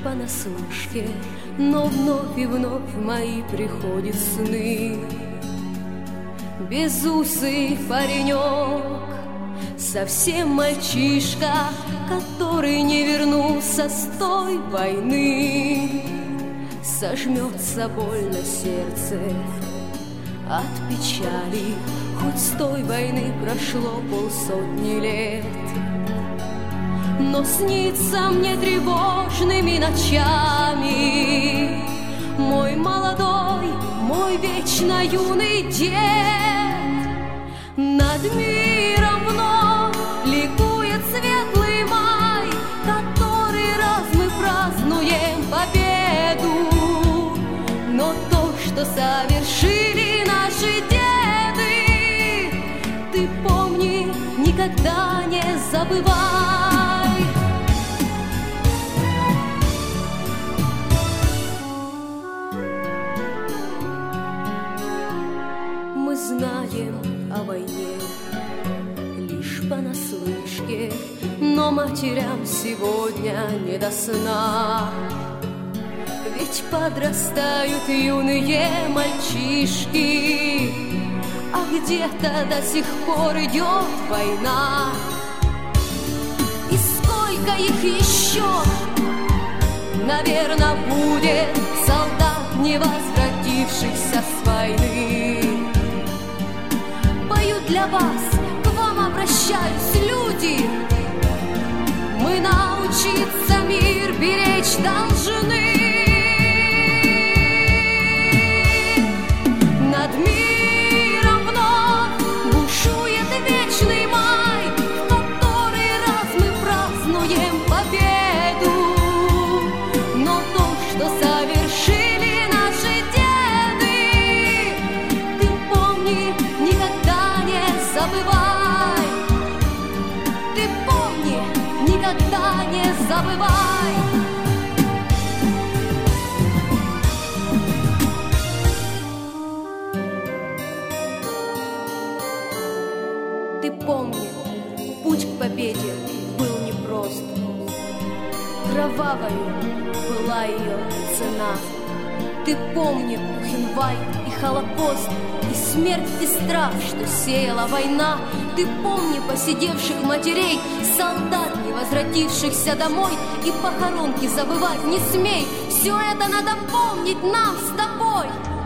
понаслышке, но вновь и вновь мои приходят сны. Безусый паренек, совсем мальчишка, который не вернулся с той войны. Сожмется больно сердце от печали, хоть с той войны прошло 500 лет. Но снится мне тревожными ночами мой молодой, мой вечно юный дед. Над миром вновь ликует светлый май, который раз мы празднуем победу. Но то, что совершили наши деды, ты помни, никогда не забывай. Мы знаем о войне лишь понаслышке, но матерям сегодня не до сна. Ведь подрастают юные мальчишки, а где-то до сих пор идет война. И сколько их еще, наверное, будет солдат, не возвратившихся с войны. Пою для вас, к вам обращаюсь, люди. Мы научиться мир беречь должны. Над миром вновь бушует вечный май, в который раз мы празднуем победу. Но то, что совершили наши деды, ты помни, никогда не забывай. Ты помни, никогда не забывай. Ты помни, путь к победе был непрост. Кровавой была ее цена. Ты помни Бухенвальд и Холокост, и смерть и страх, что сеяла война. Ты помни посидевших матерей, солдат, не возвратившихся домой, и похоронки забывать не смей. Все это надо помнить нам с тобой.